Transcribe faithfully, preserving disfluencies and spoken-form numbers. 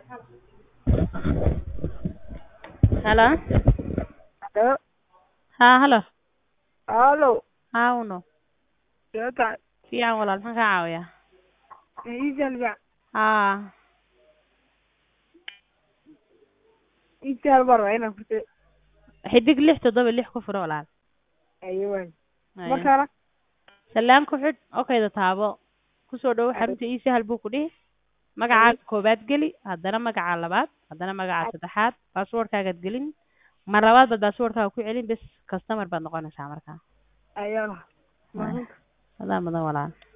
Hello. Hello. Ha, hello. Hello. Ha, uno. Jota. Fiican walaal maxaan kaa caawiyaa? Ijalba. Ha. Ijalba rayna furtay. Xidig lix toddoba lix ku furo walaal. Aywan. Haya. Markana. Salaan ku xidh okayda taabo. Ku soo dhow xarunta ii sahal buu ku dhihi. Magacaaga koobaad geli, haddana magaca labaad, haddana magaca saddexaad, passwordkaagaad gelin. Mar labaad baad passwordkaaga ku celin bes customer baad noqonaysaa markaa. Ayala. Haya. Adaa mudan walaal.